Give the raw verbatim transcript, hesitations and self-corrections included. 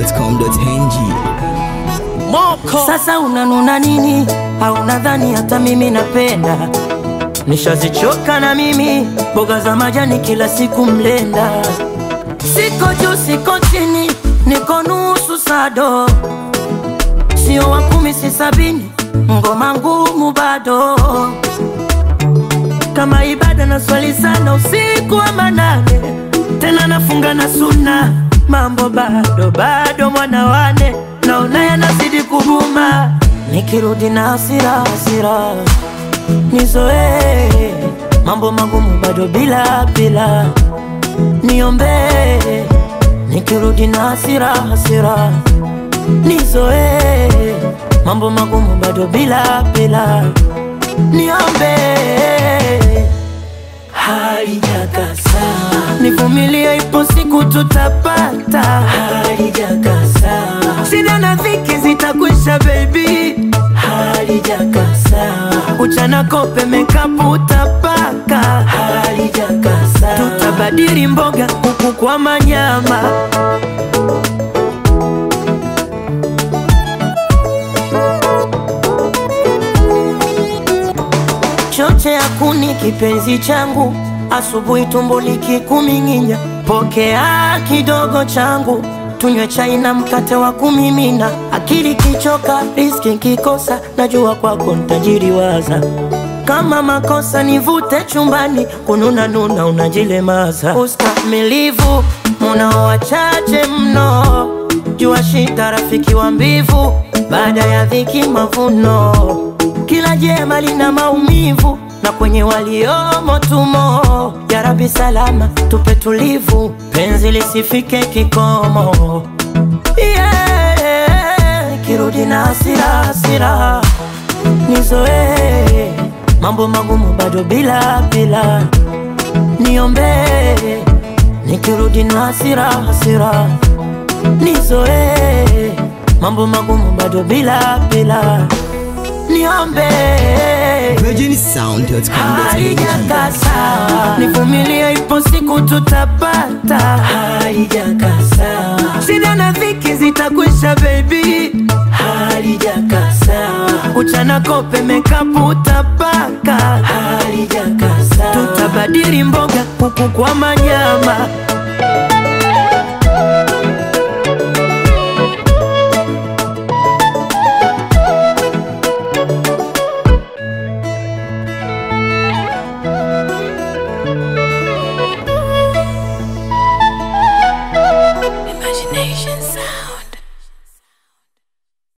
dot com dot n g. Moko. Sasa unanuna nini? Au nadhani hata mimi napenda? Nishazichoka na mimi mboga za majani kila siku mlenda. Siko juu siko chini, niko nusu sado. Sio wa kumi si sabini, ngoma ngumu bado. Kama ibada na swali sana usiku wa manane, tena nafunga na sunna. Mambo bado bado mwana wane, naona yanazidi kubuma. Nikirudi na hasira hasira nizoe, mambo magumu bado bila bila. Niombe nikirudi na hasira hasira nizoe, mambo magumu bado bila bila. Niombe halijakasa, nivumilie ipo siku tutapata. Halijakasa, shida na dhiki zitakwisha baby. Halijakasa, uchana kope makeup utapaka. Halijakasa, tutabadili mboga kuku kwa manyama. Choche ya kuni kipenzi changu, asubuhi tumbo likikuminginya. Pokea kidogo changu, tunywe chai na mkate wa kumimina. Akili kichoka, riski kikosa, najua kwako nitajiriwaza. Kama makosa nivute chumbani, kununa nuna unajilemaza. Ustamilivu munao wachache mno, jua shida rafiki wa mbivu. Baada ya dhiki mavuno, kila jema lina maumivu, na kwenye waliomo tumo. Ya Rabbi salama tupe tulivu, penzi lisifike kikomo. Yeah, kirudi na hasira hasira nizoe, mambo magumu bado bila bila. Niombe nikirudi na hasira hasira nizoe, mambo magumu bado bila bila. Niombe virgin sound dot com dot n g. halijakasa, nivumilie ipo siku tutapata. Halijakasa, shida na dhiki zitakwisha baby. Halijakasa, uchana kope makeup utapaka. Halijakasa, tutabadili mboga kuku kwa manyama. Imagination sound.